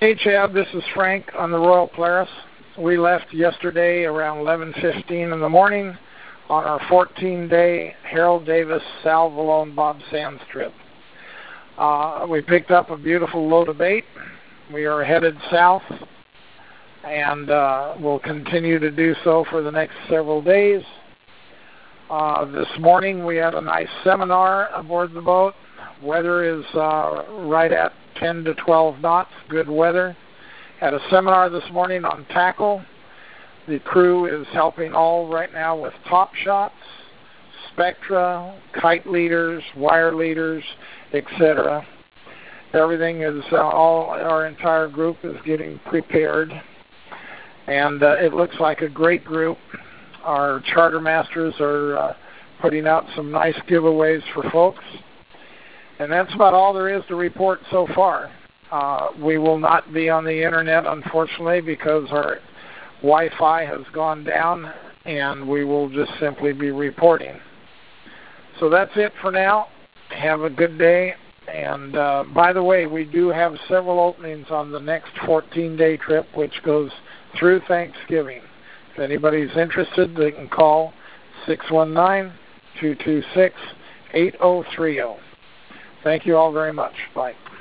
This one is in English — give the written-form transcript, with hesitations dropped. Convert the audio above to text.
Hey, Chad, this is Frank on the Royal Polaris. We left yesterday around 11:15 in the morning on our 14-day Harold Davis Sal Valone Bob Sands trip. We picked up a beautiful load of bait. We are headed south, and we'll continue to do so for the next several days. This morning we had a nice seminar aboard the boat. Weather is right at 10 to 12 knots, good weather. Had a seminar this morning on tackle. The crew is helping all right now with top shots, spectra, kite leaders, wire leaders, etc. Everything is, our entire group is getting prepared, and it looks like a great group. Our charter masters are putting out some nice giveaways for folks. And that's about all there is to report so far. We will not be on the internet, unfortunately, because our Wi-Fi has gone down, and we will just simply be reporting. So that's it for now. Have a good day. And by the way, we do have several openings on the next 14-day trip, which goes through Thanksgiving. If anybody's interested, they can call 619-226-8030. Thank you all very much. Bye.